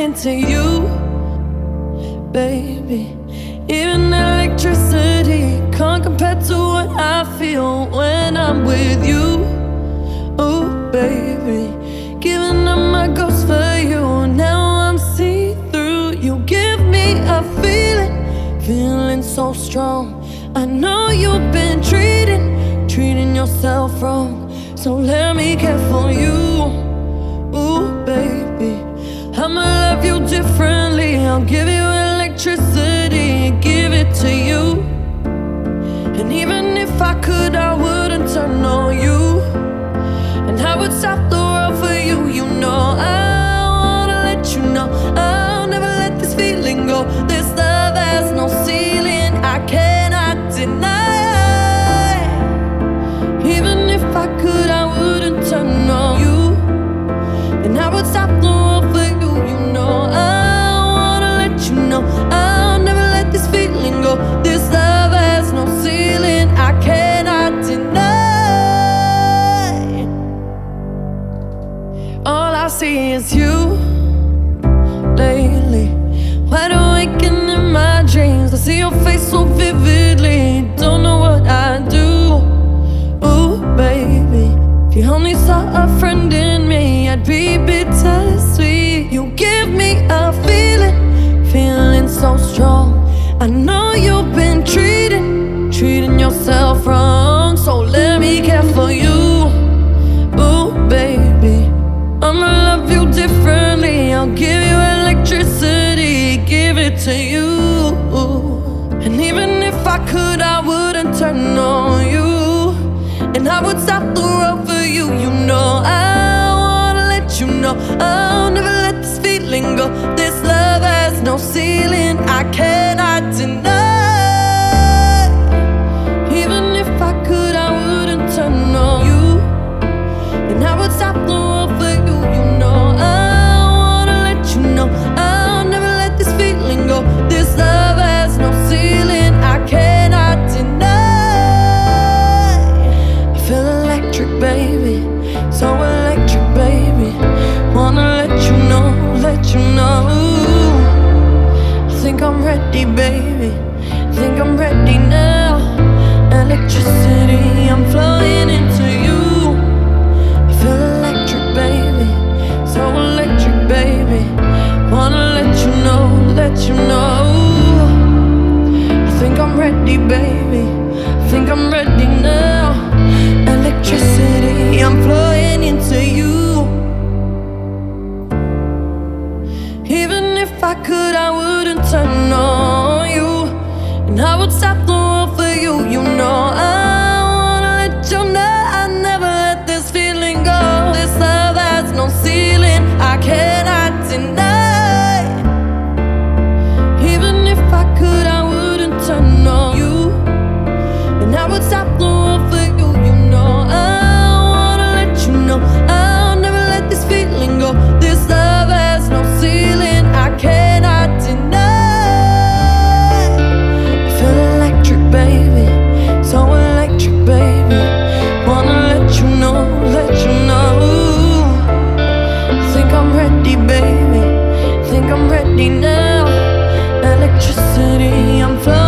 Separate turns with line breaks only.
into you, baby. Even electricity can't compare to what I feel when I'm with you. Oh, baby, giving up my ghost for you. Now I'm see-through. You give me a feeling so strong. I know you've been treating yourself wrong. So let me care for you. Ooh, baby, I'ma love you differently. I'll give you electricity, give it to you. And even if I could, I wouldn't turn on you. And I would stop the world for you. You know I wanna let you know I'll never let this feeling go. This love has no ceiling, I cannot deny. Even if I could, I wouldn't turn on you. And I would stop the world for you. You know I wanna let you know I'll never let this feeling go. This love has no ceiling, I cannot deny. All I see is you lately. Wide awake and in my dreams, I see your face so vividly. Don't know what I do. Ooh, baby, if you only saw a friend in me, I'd be bittersweet. You give me a feeling so strong. I know you've been treating yourself wrong. So let me care for you. Ooh, baby, I'ma love you differently. I'll give you electricity, give it to you. And even if I could, I wouldn't turn on you. And I would stop the world for you. You know I wanna let you know I'll never let this feeling go. This love has no ceiling, I cannot deny. Even if I could, I wouldn't turn on you. And I would stop the world for you. You know I wanna let you know I'll never let this feeling go. This love has no ceiling, I cannot deny. I feel electric, baby, so electric, baby. Wanna let you know. I think I'm ready, baby, think I'm ready now. Electricity, I'm flowing into you. I feel electric, baby, so electric, baby. Wanna let you know. I think I'm ready, baby, think I'm ready now. Electricity, I'm flowing into you. Even if I could, I wouldn't turn on you. And I would stop the world for you. You know I wanna let you know I never let this feeling go. This love has no ceiling, I cannot deny. Even if I could, I wouldn't turn on you. And I would stop the world for you. You know I wanna let you know I'll never let this feeling go. This love has no ceiling, I cannot deny. I feel electric, baby, so electric, baby. Wanna let you know. I think I'm ready, baby, think I'm ready now. Electricity, I'm flowing.